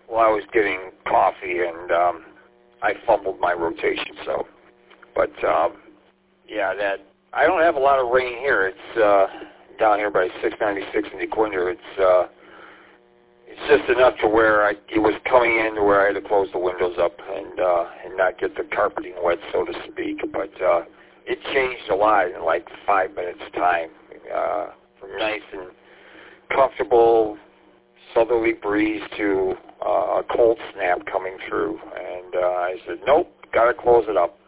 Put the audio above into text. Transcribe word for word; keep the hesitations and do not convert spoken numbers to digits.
well, I was getting coffee, and um, I fumbled my rotation. So, but um, yeah, that I don't have a lot of rain here. It's uh, down here by six ninety-six in DeQuinder. It's uh, it's just enough to where I it was coming in to where I had to close the windows up and uh, and not get the carpeting wet, so to speak. But uh, it changed a lot in like five minutes time. Uh, from nice and comfortable southerly breeze to uh, a cold snap coming through, and uh, I said, nope, got to close it up.